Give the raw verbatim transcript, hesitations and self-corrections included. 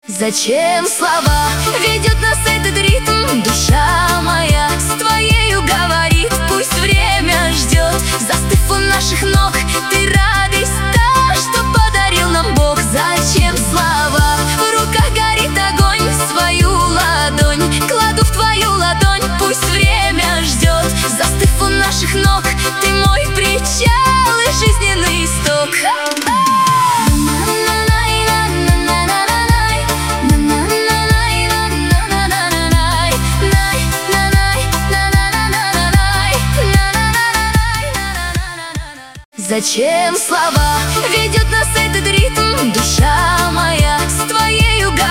Зачем слова? Ведет нас этот ритм. Душа моя с твоею говорит. Пусть время ждет, застыв у наших ног. Ты радость та, что подарил нам Бог. Зачем слова? В руках горит огонь. Свою ладонь кладу в твою ладонь. Пусть время ждет, застыв у наших ног. Ты мой причал и жизненный исток. Зачем слова? Ведет нас этот ритм. Душа моя с твоею говорит.